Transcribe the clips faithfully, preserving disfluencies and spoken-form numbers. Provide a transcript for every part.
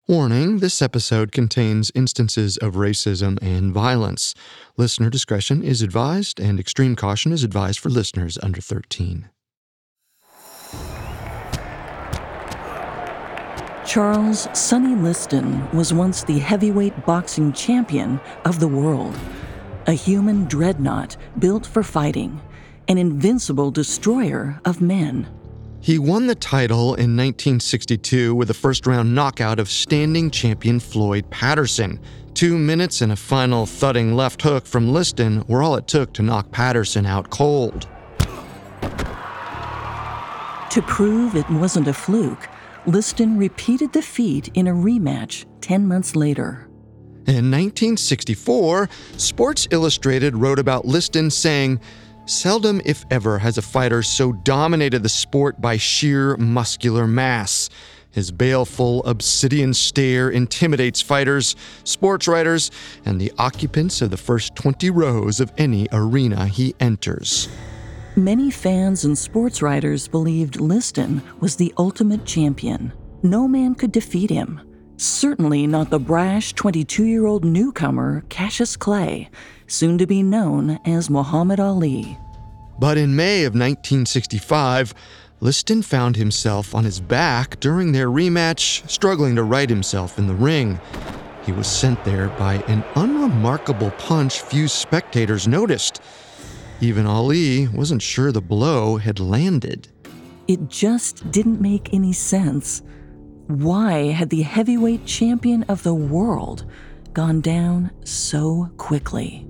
Warning, this episode contains instances of racism and violence. Listener discretion is advised, and extreme caution is advised for listeners under thirteen. Charles Sonny Liston was once the heavyweight boxing champion of the world. A human dreadnought built for fighting, an invincible destroyer of men. He won the title in nineteen sixty-two with a first-round knockout of standing champion Floyd Patterson. Two minutes and a final thudding left hook from Liston were all it took to knock Patterson out cold. To prove it wasn't a fluke, Liston repeated the feat in a rematch ten months later. In nineteen sixty-four, Sports Illustrated wrote about Liston saying, "Seldom, if ever, has a fighter so dominated the sport by sheer muscular mass. His baleful, obsidian stare intimidates fighters, sports writers, and the occupants of the first twenty rows of any arena he enters." Many fans and sports writers believed Liston was the ultimate champion. No man could defeat him. Certainly not the brash twenty-two-year-old newcomer Cassius Clay, soon to be known as Muhammad Ali. But in May of nineteen sixty-five, Liston found himself on his back during their rematch, struggling to right himself in the ring. He was sent there by an unremarkable punch few spectators noticed. Even Ali wasn't sure the blow had landed. It just didn't make any sense. Why had the heavyweight champion of the world gone down so quickly?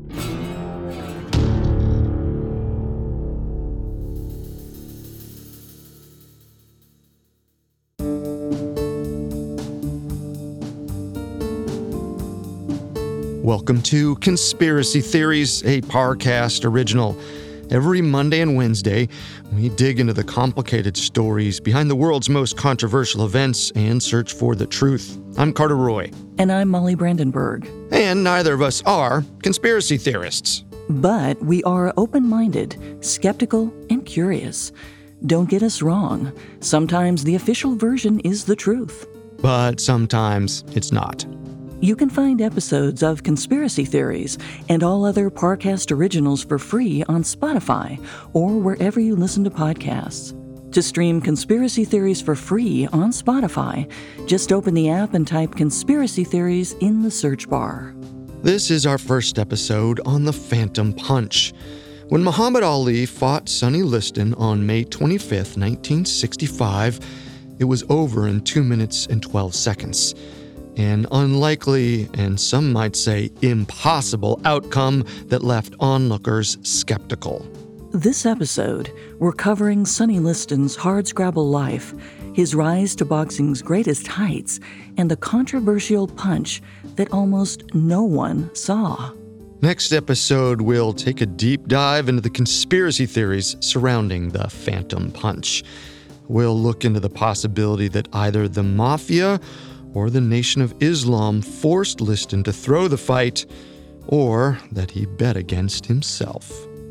Welcome to Conspiracy Theories, a Parcast original. Every Monday and Wednesday, we dig into the complicated stories behind the world's most controversial events and search for the truth. I'm Carter Roy. And I'm Molly Brandenburg. And neither of us are conspiracy theorists. But we are open-minded, skeptical, and curious. Don't get us wrong. Sometimes the official version is the truth. But sometimes it's not. You can find episodes of Conspiracy Theories and all other Parcast originals for free on Spotify or wherever you listen to podcasts. To stream Conspiracy Theories for free on Spotify, just open the app and type Conspiracy Theories in the search bar. This is our first episode on the Phantom Punch. When Muhammad Ali fought Sonny Liston on May twenty-fifth, nineteen sixty-five, it was over in two minutes and twelve seconds. An unlikely, and some might say impossible, outcome that left onlookers skeptical. This episode, we're covering Sonny Liston's hardscrabble life, his rise to boxing's greatest heights, and the controversial punch that almost no one saw. Next episode, we'll take a deep dive into the conspiracy theories surrounding the Phantom Punch. We'll look into the possibility that either the Mafia or the Nation of Islam forced Liston to throw the fight, or that he bet against himself.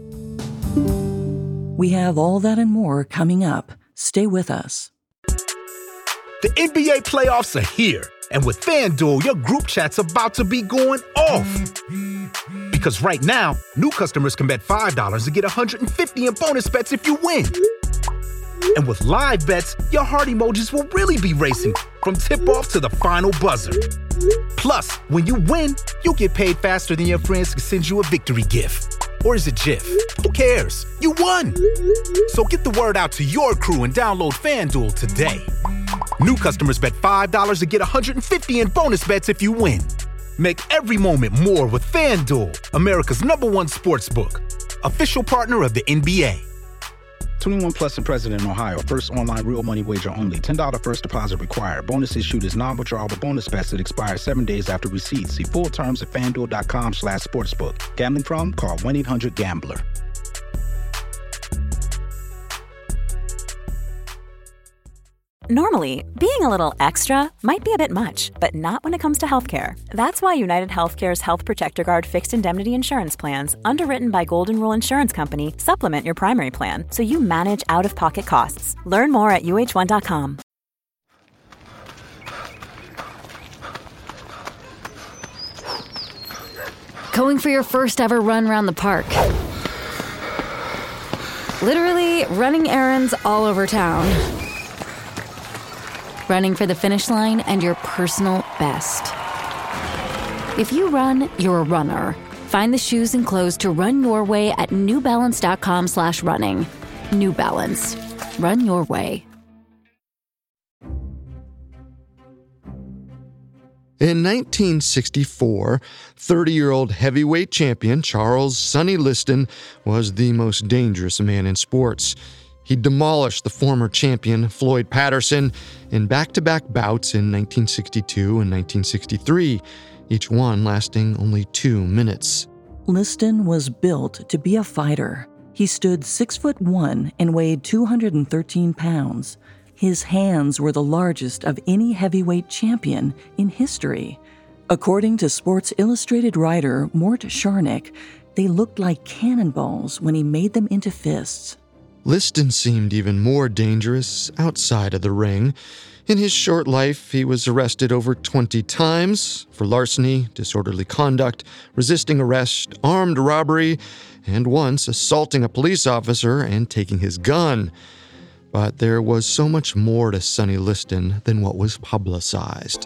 We have all that and more coming up. Stay with us. The N B A playoffs are here, and with FanDuel, your group chat's about to be going off. Because right now, new customers can bet five dollars and get one hundred fifty dollars in bonus bets if you win. And with live bets, your heart emojis will really be racing from tip-off to the final buzzer. Plus, when you win, you'll get paid faster than your friends can send you a victory gift. Or is it GIF? Who cares? You won! So get the word out to your crew and download FanDuel today. New customers bet five dollars and get one hundred fifty dollars in bonus bets if you win. Make every moment more with FanDuel, America's number one sportsbook. Official partner of the N B A. twenty-one plus and present in Ohio. First online real money wager only. ten dollars first deposit required. Bonus issued is non-withdrawable bonus bets that expire seven days after receipt. See full terms at FanDuel.com slash sportsbook. Gambling problem? Call one eight hundred gambler. Normally, being a little extra might be a bit much, but not when it comes to healthcare. That's why United Healthcare's Health Protector Guard fixed indemnity insurance plans, underwritten by Golden Rule Insurance Company, supplement your primary plan so you manage out-of-pocket costs. Learn more at U H one dot com. Going for your first ever run around the park. Literally running errands all over town. Running for the finish line and your personal best. If you run, you're a runner. Find the shoes and clothes to run your way at newbalance.com slash running. New Balance. Run your way. In nineteen sixty-four, thirty-year-old heavyweight champion Charles Sonny Liston was the most dangerous man in sports. He demolished the former champion Floyd Patterson in back-to-back bouts in nineteen sixty-two and nineteen sixty-three, each one lasting only two minutes. Liston was built to be a fighter. He stood six foot one and weighed two hundred thirteen pounds. His hands were the largest of any heavyweight champion in history. According to Sports Illustrated writer Mort Sharnick, they looked like cannonballs when he made them into fists. Liston seemed even more dangerous outside of the ring. In his short life, he was arrested over twenty times for larceny, disorderly conduct, resisting arrest, armed robbery, and once assaulting a police officer and taking his gun. But there was so much more to Sonny Liston than what was publicized.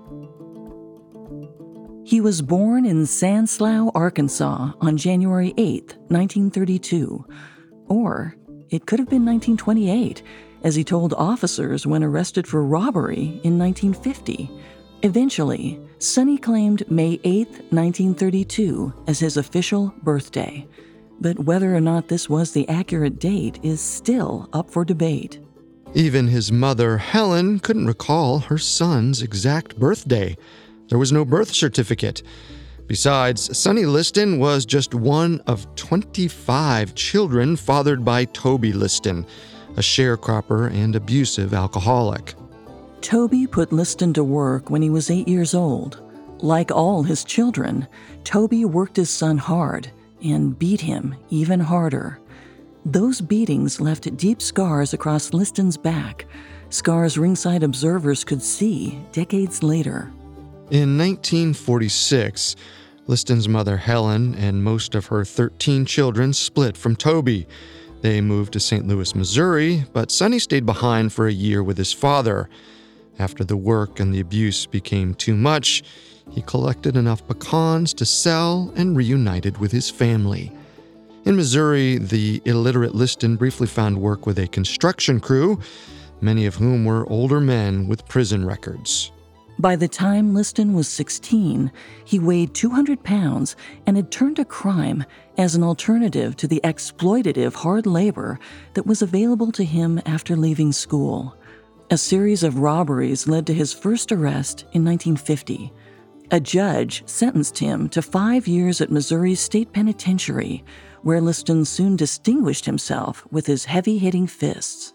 He was born in Sanslow, Arkansas on January eighth, nineteen thirty-two. Or it could have been nineteen twenty-eight, as he told officers when arrested for robbery in nineteen fifty. Eventually, Sonny claimed May eighth, nineteen thirty-two as his official birthday. But whether or not this was the accurate date is still up for debate. Even his mother, Helen, couldn't recall her son's exact birthday. There was no birth certificate. Besides, Sonny Liston was just one of twenty-five children fathered by Toby Liston, a sharecropper and abusive alcoholic. Toby put Liston to work when he was eight years old. Like all his children, Toby worked his son hard and beat him even harder. Those beatings left deep scars across Liston's back, scars ringside observers could see decades later. In nineteen forty-six, Liston's mother Helen and most of her thirteen children split from Toby. They moved to Saint Louis, Missouri, but Sonny stayed behind for a year with his father. After the work and the abuse became too much, he collected enough pecans to sell and reunited with his family. In Missouri, the illiterate Liston briefly found work with a construction crew, many of whom were older men with prison records. By the time Liston was sixteen, he weighed two hundred pounds and had turned to crime as an alternative to the exploitative hard labor that was available to him after leaving school. A series of robberies led to his first arrest in nineteen fifty. A judge sentenced him to five years at Missouri's State Penitentiary, where Liston soon distinguished himself with his heavy-hitting fists.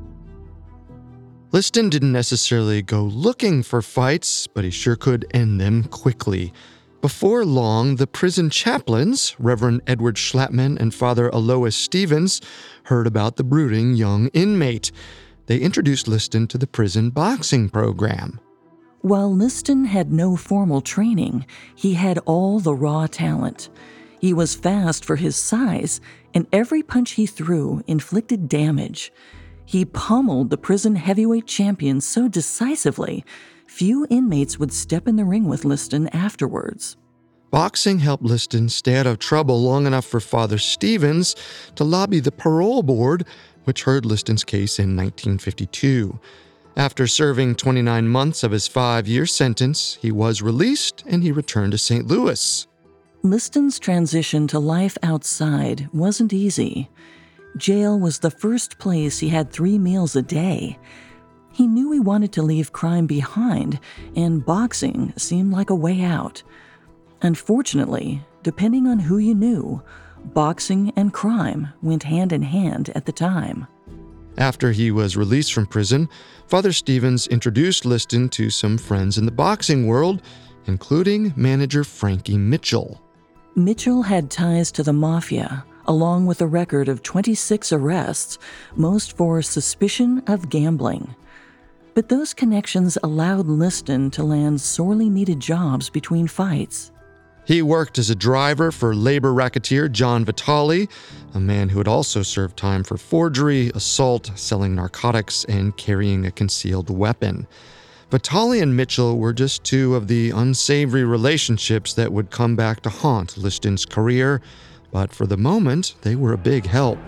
Liston didn't necessarily go looking for fights, but he sure could end them quickly. Before long, the prison chaplains, Reverend Edward Schlapman and Father Alois Stevens, heard about the brooding young inmate. They introduced Liston to the prison boxing program. While Liston had no formal training, he had all the raw talent. He was fast for his size, and every punch he threw inflicted damage. He pummeled the prison heavyweight champion so decisively, few inmates would step in the ring with Liston afterwards. Boxing helped Liston stay out of trouble long enough for Father Stevens to lobby the parole board, which heard Liston's case in nineteen fifty-two. After serving twenty-nine months of his five-year sentence, he was released and he returned to Saint Louis. Liston's transition to life outside wasn't easy. Jail was the first place he had three meals a day. He knew he wanted to leave crime behind, and boxing seemed like a way out. Unfortunately, depending on who you knew, boxing and crime went hand in hand at the time. After he was released from prison, Father Stevens introduced Liston to some friends in the boxing world, including manager Frankie Mitchell. Mitchell had ties to the mafia, along with a record of twenty-six arrests, most for suspicion of gambling. But those connections allowed Liston to land sorely needed jobs between fights. He worked as a driver for labor racketeer John Vitale, a man who had also served time for forgery, assault, selling narcotics, and carrying a concealed weapon. Vitale and Mitchell were just two of the unsavory relationships that would come back to haunt Liston's career, but for the moment, they were a big help.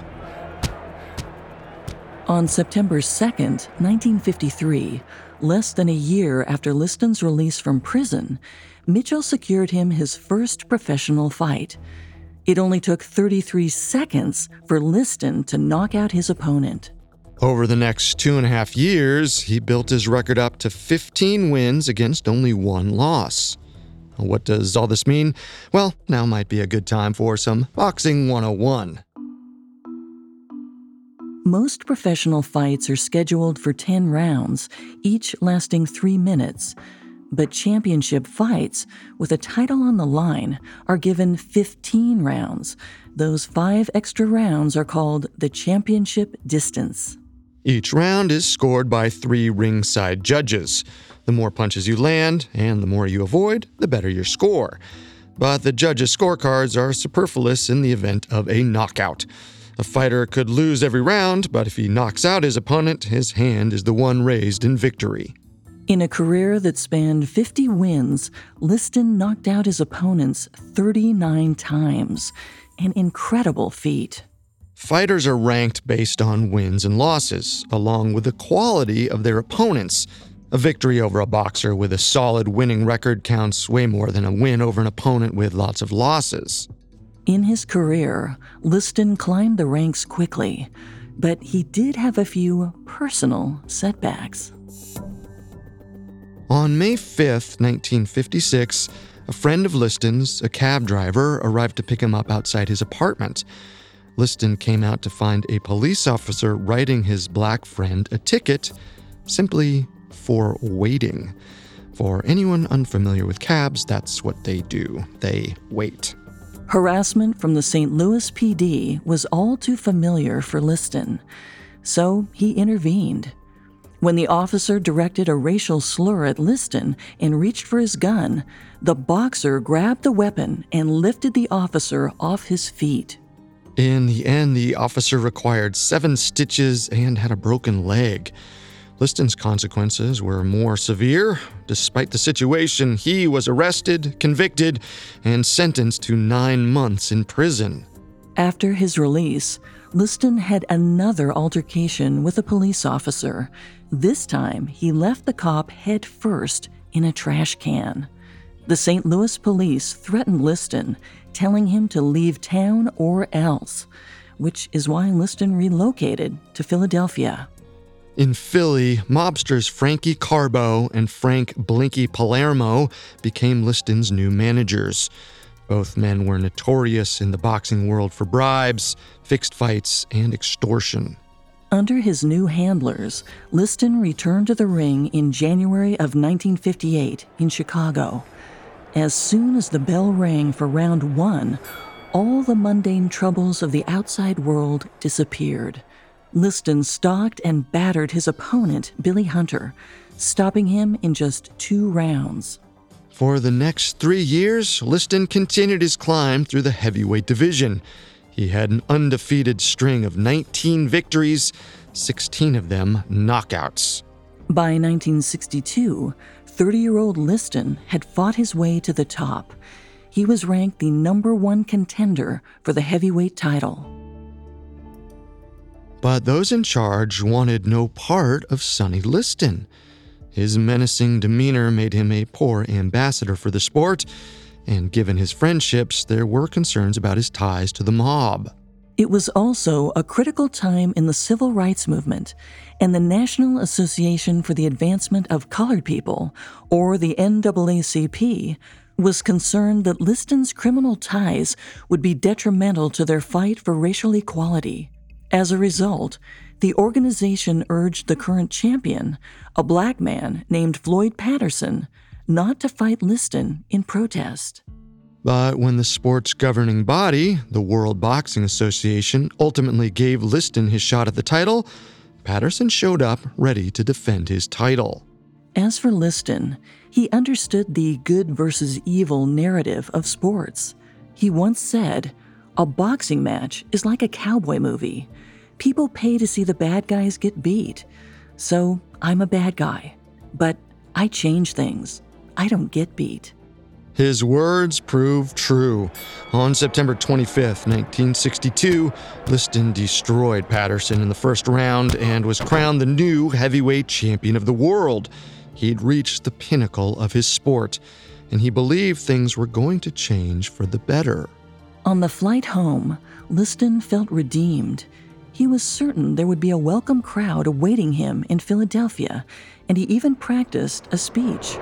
On September second, nineteen fifty-three, less than a year after Liston's release from prison, Mitchell secured him his first professional fight. It only took thirty-three seconds for Liston to knock out his opponent. Over the next two and a half years, he built his record up to fifteen wins against only one loss. What does all this mean? Well, now might be a good time for some Boxing one oh one. Most professional fights are scheduled for ten rounds, each lasting three minutes. But championship fights, with a title on the line, are given fifteen rounds. Those five extra rounds are called the championship distance. Each round is scored by three ringside judges. The more punches you land and the more you avoid, the better your score. But the judges' scorecards are superfluous in the event of a knockout. A fighter could lose every round, but if he knocks out his opponent, his hand is the one raised in victory. In a career that spanned fifty wins, Liston knocked out his opponents thirty-nine times, an incredible feat. Fighters are ranked based on wins and losses, along with the quality of their opponents. A victory over a boxer with a solid winning record counts way more than a win over an opponent with lots of losses. In his career, Liston climbed the ranks quickly, but he did have a few personal setbacks. On May fifth, nineteen fifty-six, a friend of Liston's, a cab driver, arrived to pick him up outside his apartment. Liston came out to find a police officer writing his black friend a ticket simply for waiting. For anyone unfamiliar with cabs, that's what they do. They wait. Harassment from the Saint Louis P D was all too familiar for Liston, so he intervened. When the officer directed a racial slur at Liston and reached for his gun, the boxer grabbed the weapon and lifted the officer off his feet. In the end, the officer required seven stitches and had a broken leg. Liston's consequences were more severe. Despite the situation, he was arrested, convicted, and sentenced to nine months in prison. After his release, Liston had another altercation with a police officer. This time, he left the cop head first in a trash can. The Saint Louis police threatened Liston, telling him to leave town or else, which is why Liston relocated to Philadelphia. In Philly, mobsters Frankie Carbo and Frank Blinky Palermo became Liston's new managers. Both men were notorious in the boxing world for bribes, fixed fights, and extortion. Under his new handlers, Liston returned to the ring in January of nineteen fifty-eight in Chicago. As soon as the bell rang for round one, all the mundane troubles of the outside world disappeared. Liston stalked and battered his opponent, Billy Hunter, stopping him in just two rounds. For the next three years, Liston continued his climb through the heavyweight division. He had an undefeated string of nineteen victories, sixteen of them knockouts. By nineteen sixty-two, thirty-year-old Liston had fought his way to the top. He was ranked the number one contender for the heavyweight title. But those in charge wanted no part of Sonny Liston. His menacing demeanor made him a poor ambassador for the sport, and given his friendships, there were concerns about his ties to the mob. It was also a critical time in the civil rights movement, and the National Association for the Advancement of Colored People, or the N double A C P, was concerned that Liston's criminal ties would be detrimental to their fight for racial equality. As a result, the organization urged the current champion, a black man named Floyd Patterson, not to fight Liston in protest. But when the sport's governing body, the World Boxing Association, ultimately gave Liston his shot at the title, Patterson showed up ready to defend his title. As for Liston, He understood the good versus evil narrative of sports. He once said, "A boxing match is like a cowboy movie. People pay to see the bad guys get beat. So I'm a bad guy. But I change things. I don't get beat." His words proved true. On September twenty-fifth, nineteen sixty-two, Liston destroyed Patterson in the first round and was crowned the new heavyweight champion of the world. He'd reached the pinnacle of his sport, and he believed things were going to change for the better. On the flight home, Liston felt redeemed. He was certain there would be a welcome crowd awaiting him in Philadelphia, and he even practiced a speech.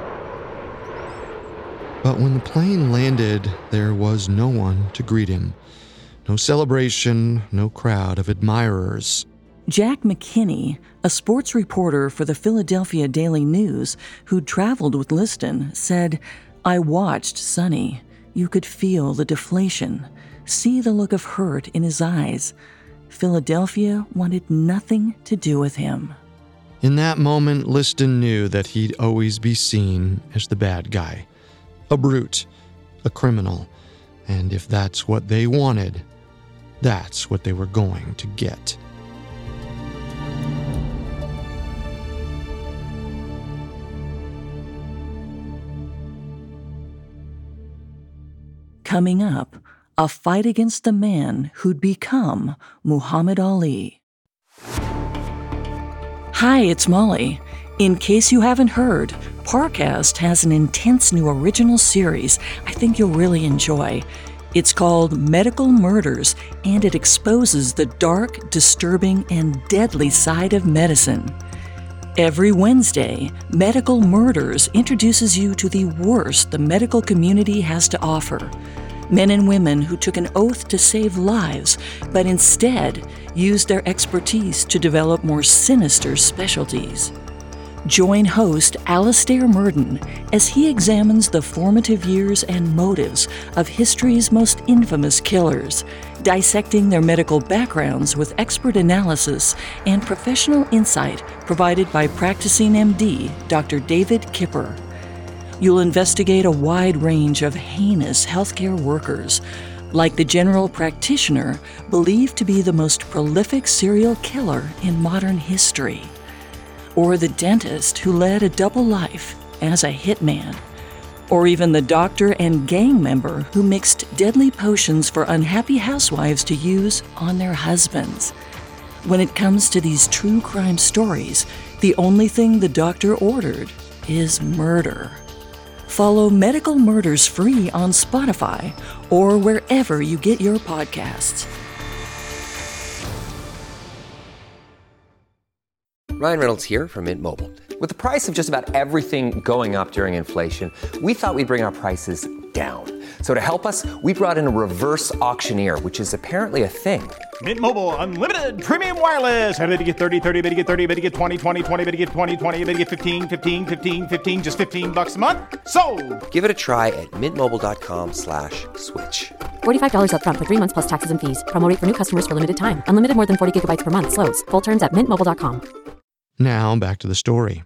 But when the plane landed, there was no one to greet him. No celebration, no crowd of admirers. Jack McKinney, a sports reporter for the Philadelphia Daily News who'd traveled with Liston, said, "I watched Sonny. You could feel the deflation, see the look of hurt in his eyes. Philadelphia wanted nothing to do with him." In that moment, Liston knew that he'd always be seen as the bad guy. A brute, a criminal, and if that's what they wanted, that's what they were going to get. Coming up, a fight against the man who'd become Muhammad Ali. Hi, it's Molly. In case you haven't heard, Parcast has an intense new original series I think you'll really enjoy. It's called Medical Murders, and it exposes the dark, disturbing, and deadly side of medicine. Every Wednesday, Medical Murders introduces you to the worst the medical community has to offer. Men and women who took an oath to save lives, but instead used their expertise to develop more sinister specialties. Join host Alastair Murden as he examines the formative years and motives of history's most infamous killers, dissecting their medical backgrounds with expert analysis and professional insight provided by practicing M D Doctor David Kipper. You'll investigate a wide range of heinous healthcare workers, like the general practitioner believed to be the most prolific serial killer in modern history, or the dentist who led a double life as a hitman, or even the doctor and gang member who mixed deadly potions for unhappy housewives to use on their husbands. When it comes to these true crime stories, the only thing the doctor ordered is murder. Follow Medical Murders free on Spotify or wherever you get your podcasts. Ryan Reynolds here from Mint Mobile. With the price of just about everything going up during inflation, we thought we'd bring our prices down. So to help us, we brought in a reverse auctioneer, which is apparently a thing. Mint Mobile Unlimited Premium Wireless. How to get thirty, thirty, how to get thirty, how to get twenty, twenty, twenty, how to get twenty, twenty, how to get fifteen, fifteen, fifteen, fifteen, just fifteen bucks a month? Sold! Give it a try at mintmobile.com slash switch. forty-five dollars up front for three months plus taxes and fees. Promo rate for new customers for limited time. Unlimited more than forty gigabytes per month. Slows full terms at mint mobile dot com. Now, back to the story.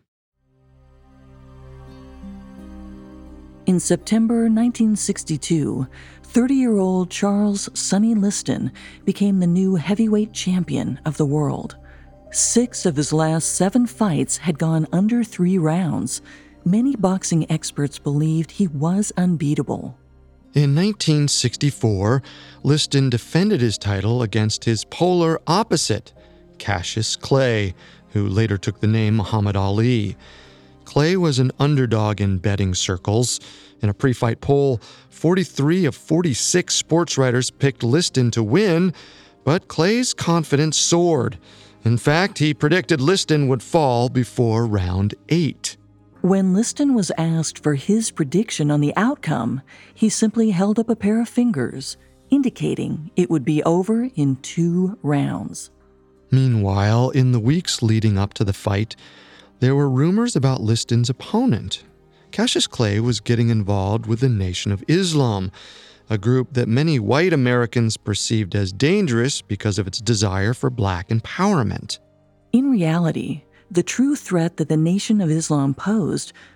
In September nineteen sixty-two, thirty-year-old Charles Sonny Liston became the new heavyweight champion of the world. Six of his last seven fights had gone under three rounds. Many boxing experts believed he was unbeatable. In nineteen sixty-four, Liston defended his title against his polar opposite, Cassius Clay, who later took the name Muhammad Ali. Clay was an underdog in betting circles. In a pre-fight poll, forty-three of forty-six sports writers picked Liston to win, but Clay's confidence soared. In fact, he predicted Liston would fall before round eight. When Liston was asked for his prediction on the outcome, he simply held up a pair of fingers, indicating it would be over in two rounds. Meanwhile, in the weeks leading up to the fight, there were rumors about Liston's opponent. Cassius Clay was getting involved with the Nation of Islam, a group that many white Americans perceived as dangerous because of its desire for black empowerment. In reality, the true threat that the Nation of Islam posed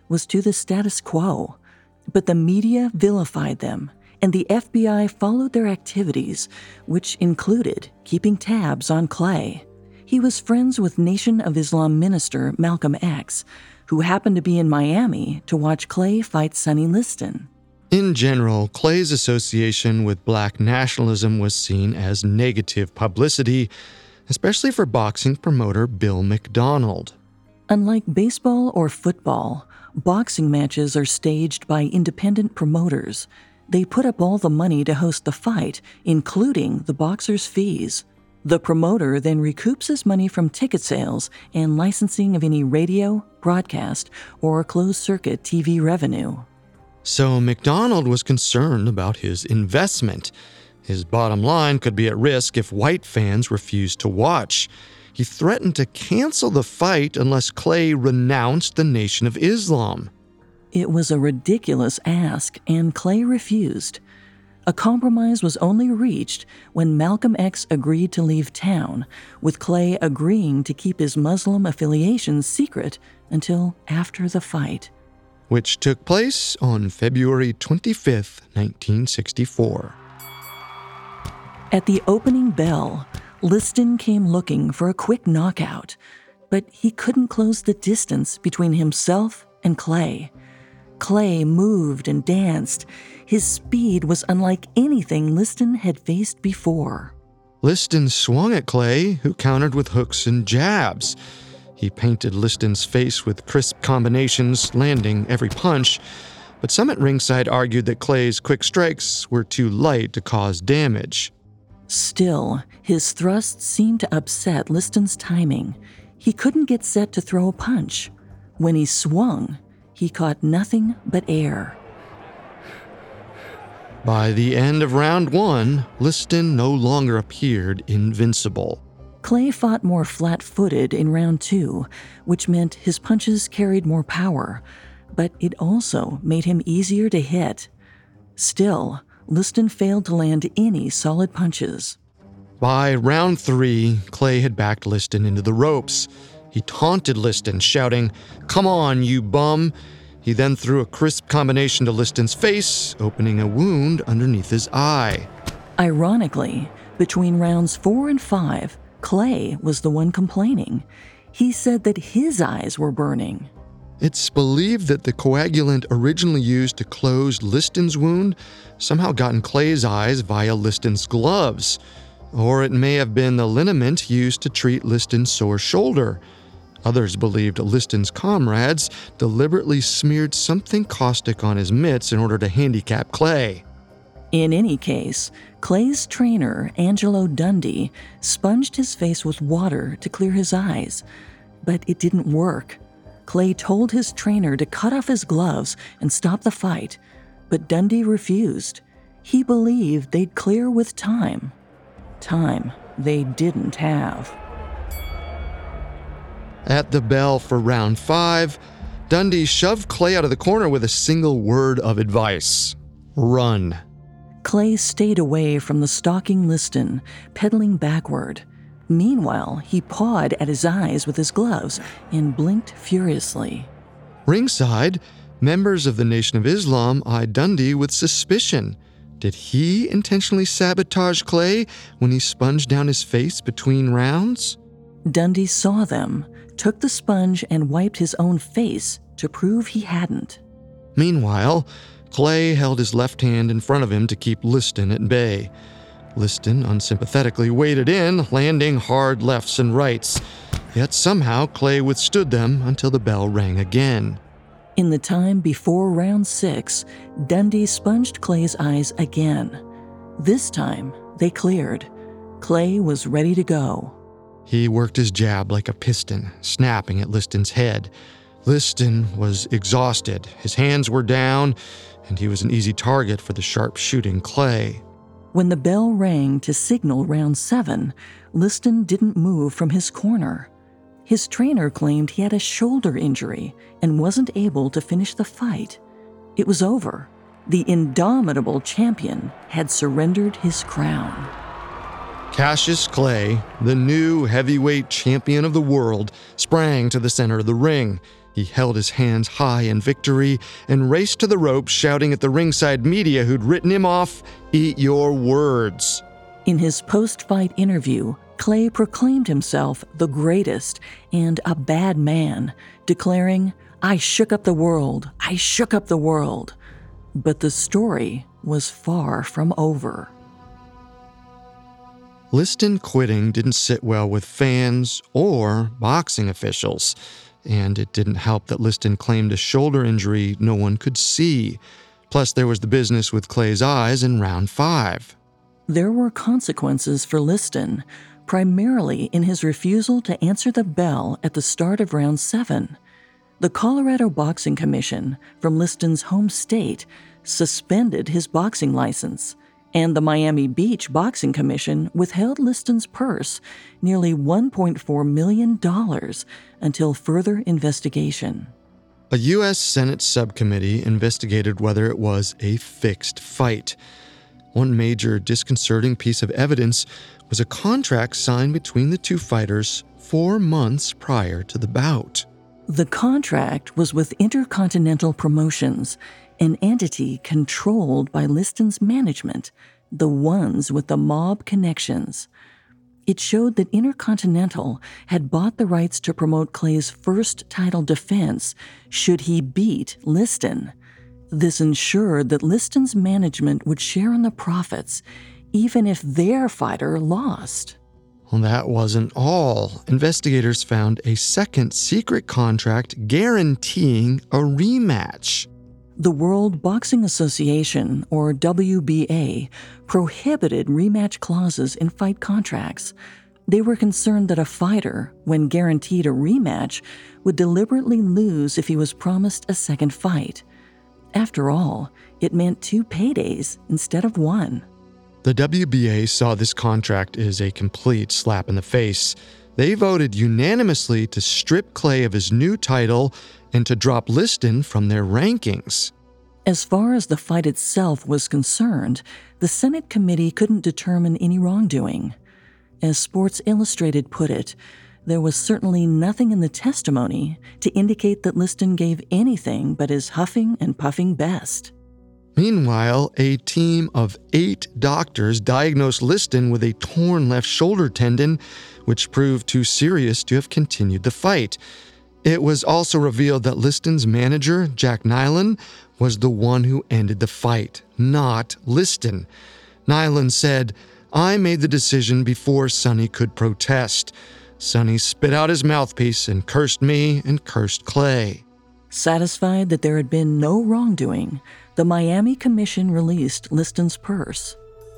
was to the status quo, but the media vilified them, and the F B I followed their activities, which included keeping tabs on Clay. He was friends with Nation of Islam minister Malcolm X, who happened to be in Miami to watch Clay fight Sonny Liston. In general, Clay's association with black nationalism was seen as negative publicity, especially for boxing promoter Bill McDonald. Unlike baseball or football, boxing matches are staged by independent promoters. They put up all the money to host the fight, including the boxer's fees. The promoter then recoups his money from ticket sales and licensing of any radio, broadcast, or closed-circuit T V revenue. So McDonald was concerned about his investment. His bottom line could be at risk if white fans refused to watch. He threatened to cancel the fight unless Clay renounced the Nation of Islam. It was a ridiculous ask, and Clay refused. A compromise was only reached when Malcolm X agreed to leave town, with Clay agreeing to keep his Muslim affiliations secret until after the fight, which took place on February twenty-fifth, nineteen sixty-four. At the opening bell, Liston came looking for a quick knockout, but he couldn't close the distance between himself and Clay. Clay moved and danced. His speed was unlike anything Liston had faced before. Liston swung at Clay, who countered with hooks and jabs. He painted Liston's face with crisp combinations, landing every punch, but some at ringside argued that Clay's quick strikes were too light to cause damage. Still, his thrusts seemed to upset Liston's timing. He couldn't get set to throw a punch. When he swung, he caught nothing but air. By the end of round one, Liston no longer appeared invincible. Clay fought more flat-footed in round two, which meant his punches carried more power, but it also made him easier to hit. Still, Liston failed to land any solid punches. By round three, Clay had backed Liston into the ropes. He taunted Liston, shouting, "Come on, you bum!" He then threw a crisp combination to Liston's face, opening a wound underneath his eye. Ironically, between rounds four and five, Clay was the one complaining. He said that his eyes were burning. It's believed that the coagulant originally used to close Liston's wound somehow got in Clay's eyes via Liston's gloves, or it may have been the liniment used to treat Liston's sore shoulder. Others believed Liston's comrades deliberately smeared something caustic on his mitts in order to handicap Clay. In any case, Clay's trainer, Angelo Dundee, sponged his face with water to clear his eyes, but it didn't work. Clay told his trainer to cut off his gloves and stop the fight, but Dundee refused. He believed they'd clear with time. Time they didn't have. At the bell for round five, Dundee shoved Clay out of the corner with a single word of advice: run. Clay stayed away from the stalking Liston, pedaling backward. Meanwhile, he pawed at his eyes with his gloves and blinked furiously. Ringside, members of the Nation of Islam eyed Dundee with suspicion. Did he intentionally sabotage Clay when he sponged down his face between rounds? Dundee saw them, took the sponge and wiped his own face to prove he hadn't. Meanwhile, Clay held his left hand in front of him to keep Liston at bay. Liston unsympathetically waded in, landing hard lefts and rights. Yet somehow Clay withstood them until the bell rang again. In the time before round six, Dundee sponged Clay's eyes again. This time, they cleared. Clay was ready to go. He worked his jab like a piston, snapping at Liston's head. Liston was exhausted, his hands were down, and he was an easy target for the sharp-shooting Clay. When the bell rang to signal round seven, Liston didn't move from his corner. His trainer claimed he had a shoulder injury and wasn't able to finish the fight. It was over. The indomitable champion had surrendered his crown. Cassius Clay, the new heavyweight champion of the world, sprang to the center of the ring. He held his hands high in victory and raced to the ropes, shouting at the ringside media who'd written him off, "Eat your words." In his post-fight interview, Clay proclaimed himself the greatest and a bad man, declaring, "I shook up the world, I shook up the world." But the story was far from over. Liston quitting didn't sit well with fans or boxing officials, and it didn't help that Liston claimed a shoulder injury no one could see. Plus, there was the business with Clay's eyes in round five. There were consequences for Liston, primarily in his refusal to answer the bell at the start of round seven. The Colorado Boxing Commission, from Liston's home state, suspended his boxing license, and the Miami Beach Boxing Commission withheld Liston's purse, nearly one point four million dollars, until further investigation. A U S Senate subcommittee investigated whether it was a fixed fight. One major disconcerting piece of evidence was a contract signed between the two fighters four months prior to the bout. The contract was with Intercontinental Promotions, an entity controlled by Liston's management, the ones with the mob connections. It showed that Intercontinental had bought the rights to promote Clay's first title defense should he beat Liston. This ensured that Liston's management would share in the profits, even if their fighter lost. Well, that wasn't all. Investigators found a second secret contract guaranteeing a rematch. The World Boxing Association, or W B A, prohibited rematch clauses in fight contracts. They were concerned that a fighter, when guaranteed a rematch, would deliberately lose if he was promised a second fight. After all, it meant two paydays instead of one. The W B A saw this contract as a complete slap in the face. They voted unanimously to strip Clay of his new title and to drop Liston from their rankings. As far as the fight itself was concerned, the Senate committee couldn't determine any wrongdoing. As Sports Illustrated put it, there was certainly nothing in the testimony to indicate that Liston gave anything but his huffing and puffing best. Meanwhile, a team of eight doctors diagnosed Liston with a torn left shoulder tendon, which proved too serious to have continued the fight. It was also revealed that Liston's manager, Jack Nyland, was the one who ended the fight, not Liston. Nyland said, "I made the decision before Sonny could protest. Sonny spit out his mouthpiece and cursed me and cursed Clay." Satisfied that there had been no wrongdoing, the Miami Commission released Liston's purse.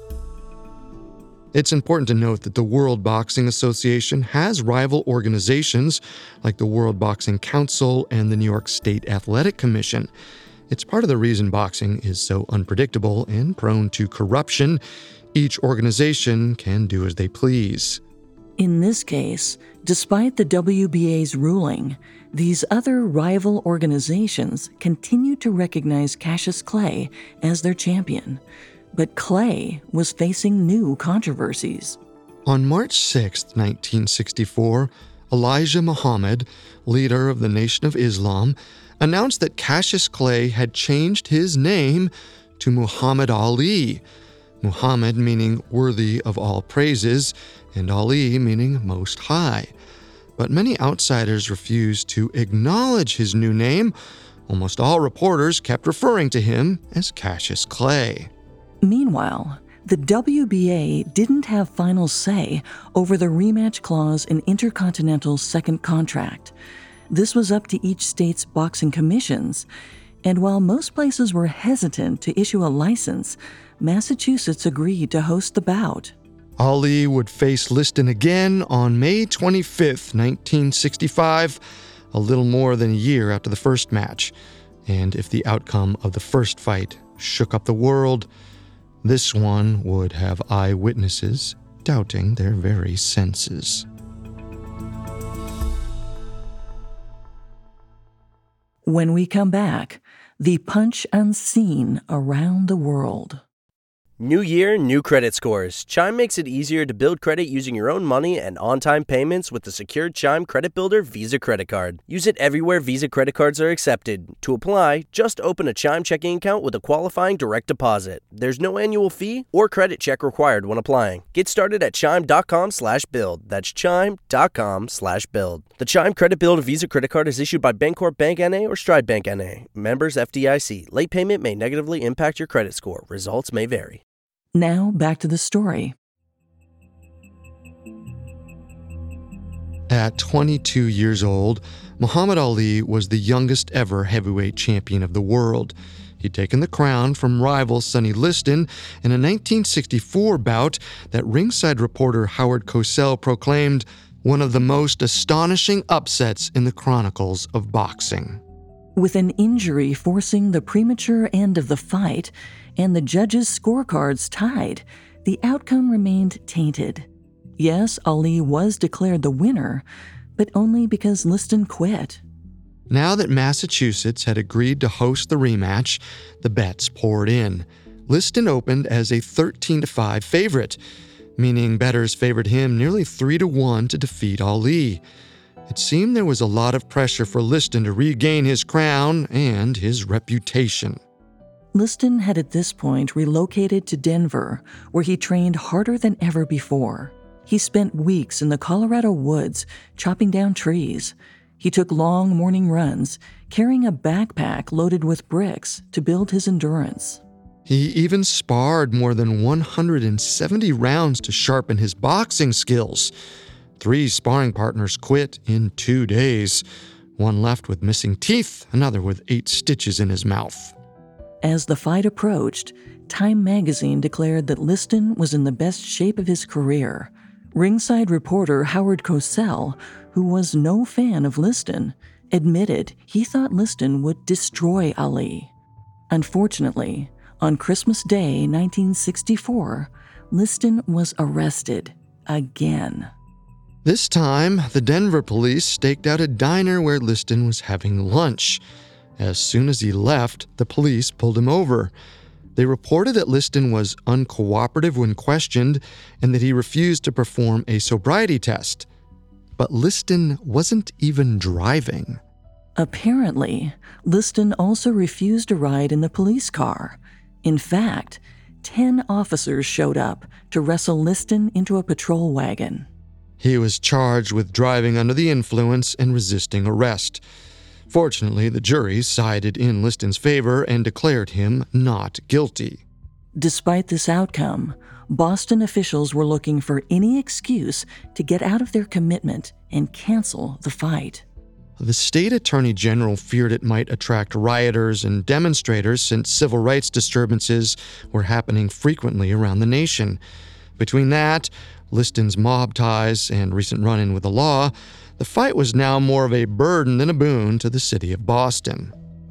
It's important to note that the World Boxing Association has rival organizations like the World Boxing Council and the New York State Athletic Commission. It's part of the reason boxing is so unpredictable and prone to corruption. Each organization can do as they please. In this case, despite the W B A's ruling, these other rival organizations continued to recognize Cassius Clay as their champion. But Clay was facing new controversies. On March sixth, nineteen sixty-four, Elijah Muhammad, leader of the Nation of Islam, announced that Cassius Clay had changed his name to Muhammad Ali. Muhammad meaning worthy of all praises, and Ali meaning most high. But many outsiders refused to acknowledge his new name. Almost all reporters kept referring to him as Cassius Clay. Meanwhile, the W B A didn't have final say over the rematch clause in Intercontinental's second contract. This was up to each state's boxing commissions, and while most places were hesitant to issue a license, Massachusetts agreed to host the bout. Ali would face Liston again on May twenty-fifth, nineteen sixty-five, a little more than a year after the first match. And if the outcome of the first fight shook up the world, this one would have eyewitnesses doubting their very senses. When we come back, the punch unseen around the world. New year, new credit scores. Chime makes it easier to build credit using your own money and on-time payments with the secured Chime Credit Builder Visa Credit Card. Use it everywhere Visa credit cards are accepted. To apply, just open a Chime checking account with a qualifying direct deposit. There's no annual fee or credit check required when applying. Get started at chime.com slash build. That's chime.com slash build. The Chime Credit Builder Visa Credit Card is issued by Bancorp Bank N A or Stride Bank N A. Members F D I C. Late payment may negatively impact your credit score. Results may vary. Now, back to the story. At twenty-two years old, Muhammad Ali was the youngest ever heavyweight champion of the world. He'd taken the crown from rival Sonny Liston in a nineteen sixty-four bout that ringside reporter Howard Cosell proclaimed one of the most astonishing upsets in the chronicles of boxing. With an injury forcing the premature end of the fight and the judges' scorecards tied, the outcome remained tainted. Yes, Ali was declared the winner, but only because Liston quit. Now that Massachusetts had agreed to host the rematch, the bets poured in. Liston opened as a thirteen to five favorite, meaning bettors favored him nearly three to one to defeat Ali. It seemed there was a lot of pressure for Liston to regain his crown and his reputation. Liston had at this point relocated to Denver, where he trained harder than ever before. He spent weeks in the Colorado woods chopping down trees. He took long morning runs, carrying a backpack loaded with bricks to build his endurance. He even sparred more than one hundred seventy rounds to sharpen his boxing skills. Three sparring partners quit in two days. One left with missing teeth, another with eight stitches in his mouth. As the fight approached, Time magazine declared that Liston was in the best shape of his career. Ringside reporter Howard Cosell, who was no fan of Liston, admitted he thought Liston would destroy Ali. Unfortunately, on Christmas Day, nineteen sixty-four, Liston was arrested again. This time, the Denver police staked out a diner where Liston was having lunch. As soon as he left, the police pulled him over. They reported that Liston was uncooperative when questioned and that he refused to perform a sobriety test. But Liston wasn't even driving. Apparently, Liston also refused to ride in the police car. In fact, ten officers showed up to wrestle Liston into a patrol wagon. He was charged with driving under the influence and resisting arrest. Fortunately, the jury sided in Liston's favor and declared him not guilty. Despite this outcome, Boston officials were looking for any excuse to get out of their commitment and cancel the fight. The state attorney general feared it might attract rioters and demonstrators since civil rights disturbances were happening frequently around the nation. Between that, Liston's mob ties, and recent run-in with the law, the fight was now more of a burden than a boon to the city of Boston.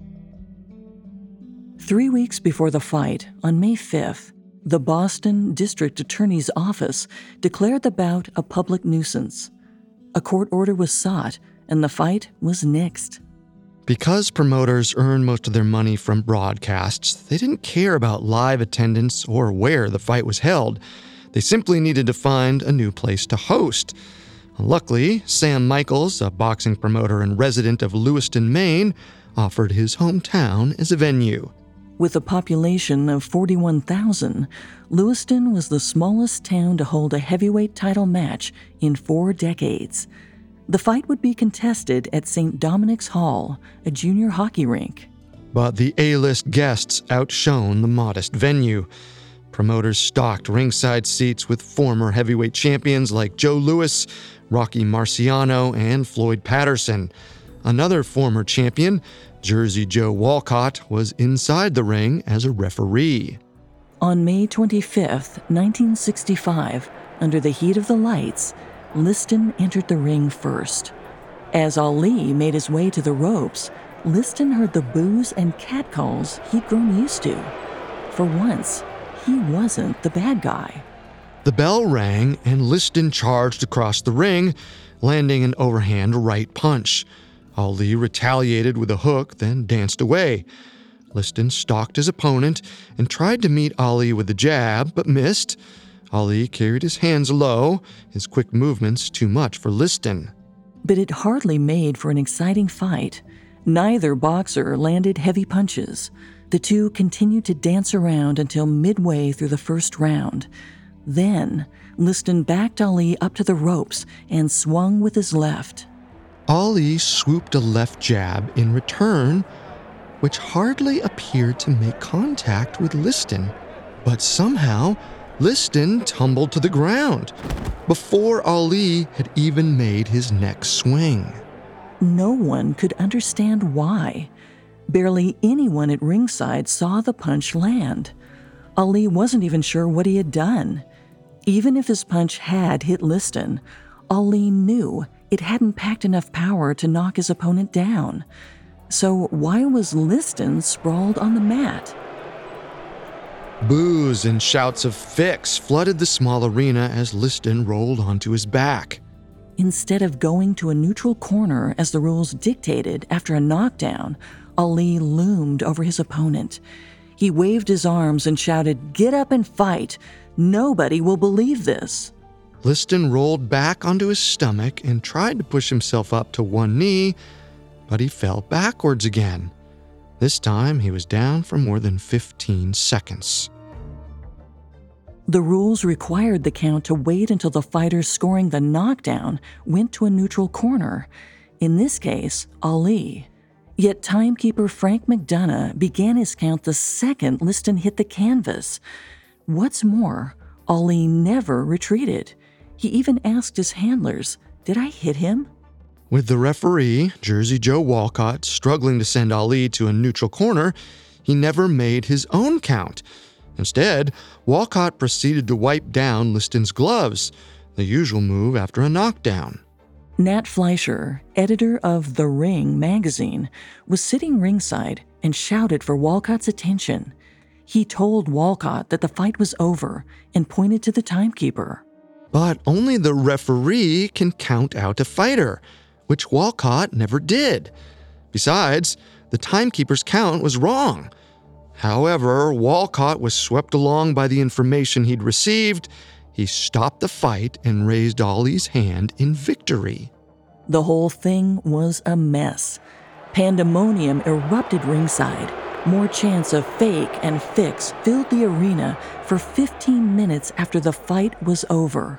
Three weeks before the fight, on May fifth, the Boston District Attorney's Office declared the bout a public nuisance. A court order was sought, and the fight was nixed. Because promoters earn most of their money from broadcasts, they didn't care about live attendance or where the fight was held. They simply needed to find a new place to host. Luckily, Sam Michaels, a boxing promoter and resident of Lewiston, Maine, offered his hometown as a venue. With a population of forty-one thousand, Lewiston was the smallest town to hold a heavyweight title match in four decades. The fight would be contested at Saint Dominic's Hall, a junior hockey rink. But the A-list guests outshone the modest venue. Promoters stocked ringside seats with former heavyweight champions like Joe Louis, Rocky Marciano, and Floyd Patterson. Another former champion, Jersey Joe Walcott, was inside the ring as a referee. On May twenty-fifth, nineteen sixty-five, under the heat of the lights, Liston entered the ring first. As Ali made his way to the ropes, Liston heard the boos and catcalls he'd grown used to. For once, he wasn't the bad guy. The bell rang and Liston charged across the ring, landing an overhand right punch. Ali retaliated with a hook, then danced away. Liston stalked his opponent and tried to meet Ali with a jab, but missed. Ali carried his hands low, his quick movements too much for Liston. But it hardly made for an exciting fight. Neither boxer landed heavy punches. The two continued to dance around until midway through the first round. Then, Liston backed Ali up to the ropes and swung with his left. Ali swooped a left jab in return, which hardly appeared to make contact with Liston. But somehow, Liston tumbled to the ground before Ali had even made his next swing. No one could understand why. Barely anyone at ringside saw the punch land. Ali wasn't even sure what he had done. Even if his punch had hit Liston, Ali knew it hadn't packed enough power to knock his opponent down. So why was Liston sprawled on the mat? Boos and shouts of "fix" flooded the small arena as Liston rolled onto his back. Instead of going to a neutral corner as the rules dictated after a knockdown, Ali loomed over his opponent. He waved his arms and shouted, "Get up and fight! Nobody will believe this!" Liston rolled back onto his stomach and tried to push himself up to one knee, but he fell backwards again. This time, he was down for more than fifteen seconds. The rules required the count to wait until the fighter scoring the knockdown went to a neutral corner, in this case, Ali. Yet timekeeper Frank McDonough began his count the second Liston hit the canvas. What's more, Ali never retreated. He even asked his handlers, "Did I hit him?" With the referee, Jersey Joe Walcott, struggling to send Ali to a neutral corner, he never made his own count. Instead, Walcott proceeded to wipe down Liston's gloves, the usual move after a knockdown. Nat Fleischer, editor of The Ring magazine, was sitting ringside and shouted for Walcott's attention. He told Walcott that the fight was over and pointed to the timekeeper. But only the referee can count out a fighter, which Walcott never did. Besides, the timekeeper's count was wrong. However, Walcott was swept along by the information he'd received. He stopped the fight and raised Ali's hand in victory. The whole thing was a mess. Pandemonium erupted ringside. More chants of fake and fix filled the arena for fifteen minutes after the fight was over.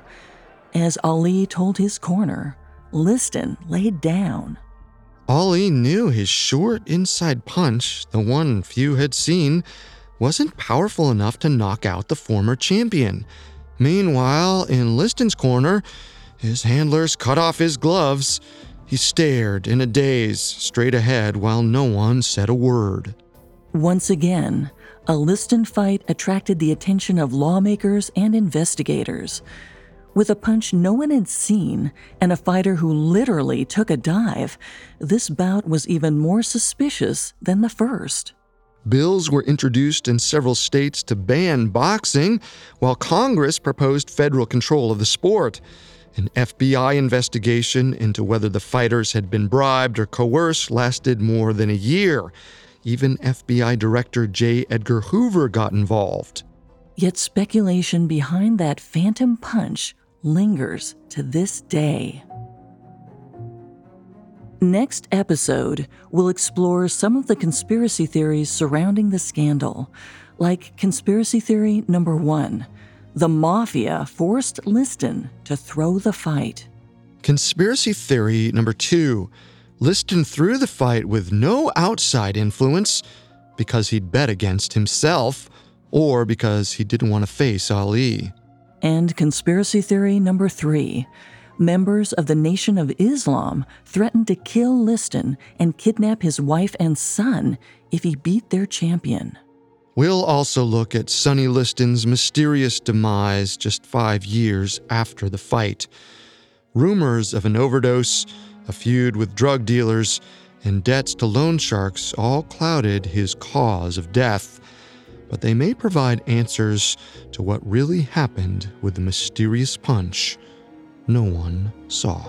As Ali told his corner, Liston laid down. Ali knew his short inside punch, the one few had seen, wasn't powerful enough to knock out the former champion. Meanwhile, in Liston's corner, his handlers cut off his gloves. He stared in a daze straight ahead while no one said a word. Once again, a Liston fight attracted the attention of lawmakers and investigators. With a punch no one had seen and a fighter who literally took a dive, this bout was even more suspicious than the first. Bills were introduced in several states to ban boxing, while Congress proposed federal control of the sport. An F B I investigation into whether the fighters had been bribed or coerced lasted more than a year. Even F B I Director J. Edgar Hoover got involved. Yet speculation behind that phantom punch lingers to this day. Next episode, we'll explore some of the conspiracy theories surrounding the scandal, like conspiracy theory number one, the Mafia forced Liston to throw the fight. Conspiracy theory number two, Liston threw the fight with no outside influence because he'd bet against himself or because he didn't want to face Ali. And conspiracy theory number three, members of the Nation of Islam threatened to kill Liston and kidnap his wife and son if he beat their champion. We'll also look at Sonny Liston's mysterious demise just five years after the fight. Rumors of an overdose, a feud with drug dealers, and debts to loan sharks all clouded his cause of death. But they may provide answers to what really happened with the mysterious punch no one saw.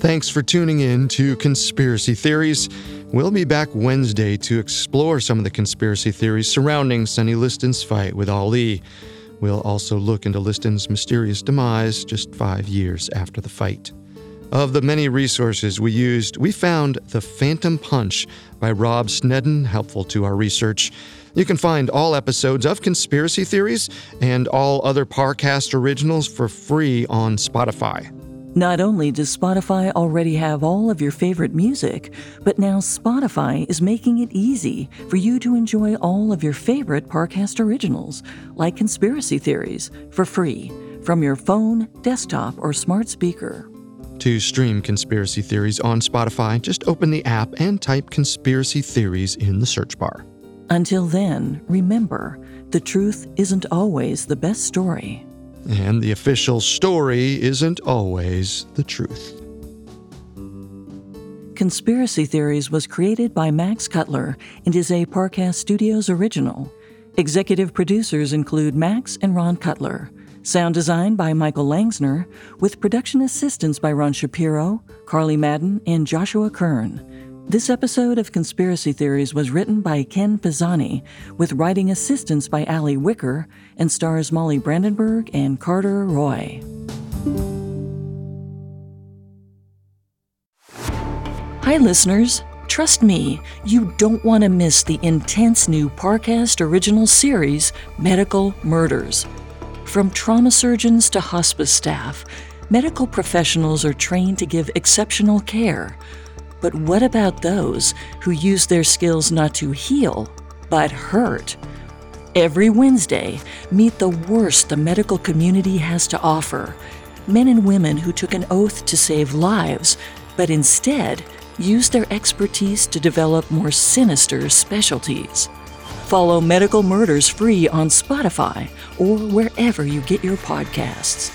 Thanks for tuning in to Conspiracy Theories. We'll be back Wednesday to explore some of the conspiracy theories surrounding Sonny Liston's fight with Ali. We'll also look into Liston's mysterious demise just five years after the fight. Of the many resources we used, we found The Phantom Punch by Rob Snedden helpful to our research. You can find all episodes of Conspiracy Theories and all other Parcast originals for free on Spotify. Not only does Spotify already have all of your favorite music, but now Spotify is making it easy for you to enjoy all of your favorite Parcast originals, like Conspiracy Theories, for free from your phone, desktop, or smart speaker. To stream Conspiracy Theories on Spotify, just open the app and type Conspiracy Theories in the search bar. Until then, remember, the truth isn't always the best story. And the official story isn't always the truth. Conspiracy Theories was created by Max Cutler and is a Parcast Studios original. Executive producers include Max and Ron Cutler. Sound design by Michael Langsner, with production assistance by Ron Shapiro, Carly Madden, and Joshua Kern. This episode of Conspiracy Theories was written by Ken Pisani, with writing assistance by Ali Wicker, and stars Molly Brandenburg and Carter Roy. Hi, listeners. Trust me, you don't want to miss the intense new Parcast original series, Medical Murders. From trauma surgeons to hospice staff, medical professionals are trained to give exceptional care. But what about those who use their skills not to heal, but hurt? Every Wednesday, meet the worst the medical community has to offer. Men and women who took an oath to save lives, but instead used their expertise to develop more sinister specialties. Follow Medical Murders free on Spotify or wherever you get your podcasts.